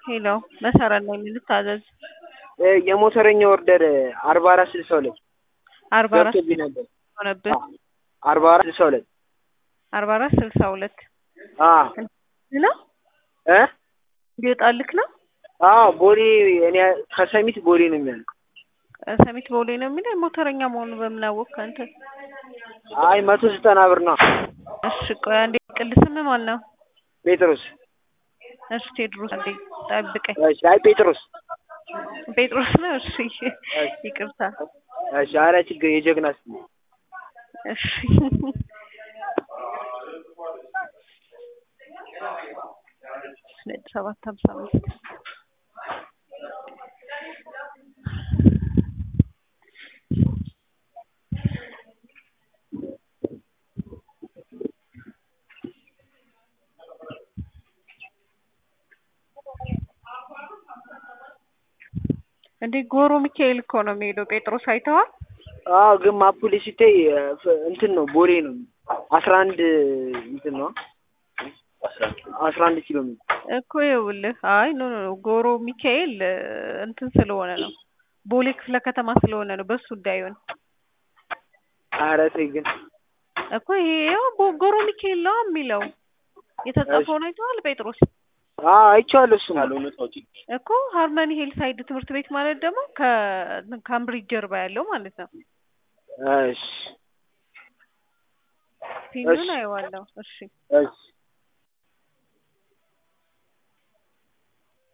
ሄሎ መሰረት ነኝ ልታዘዝ የሞተረኛ ኦርደር 4462 44 ገብቶብኝ ነበር። ሆነብህ 4462 4462 ነው ይወጣልክ ነው? አዎ ቦሌ እኔ ከሰሚት ቦሌ ነው የሚያልቀው። ሰሚት ቦሌ ነው የሚለው ሞተረኛ መሆኑ በምን አወቅህ አንተ? አይ 190 ብር ነው። እሺ ቆይ አንዴ ቅድስ ስም ማን ነው? ጴጥሮስ። እሺ ቴድሮስ አንዴ ጠብቀኝ። እሺ አይ ጴጥሮስ ነው። እሺ ይቅርታ። እሺ ኧረ ችግር የጀግና ስም። እሺ ሰባት 55 እንዴ ጎሮ ሚካኤል እኮ ነው የሚሄደው። ጴጥሮስ አይተዋል? አዎ ግን ማፑ ላይ ሲታይ እንትን ነው ቦሌ ነው 11 እንትን ነው 11 ኪሎ ሜትር እኮ ይኸውልህ። አይ ኖ ጎሮ ሚካኤል እንትን ስለሆነ ነው ቦሌ ክፍለ ከተማ ስለሆነ ነው በሱ እንዳይሆን። ኧረ ተይ ግን እኮ ይሄው ጎሮ ሚካኤል ነው የሚለው የተጻፈውን አይተዋል ጴጥሮስ? አይቼዋለሁ። እሱን እኮ ሃርመኒ ሂል ሳይድ ትምህርት ቤት ማለት ደግሞ ከካምብሪጅ ጀርባ ያለው ማለት ነው። እሺ ፒኑን አይዋለሁ። እሺ እሺ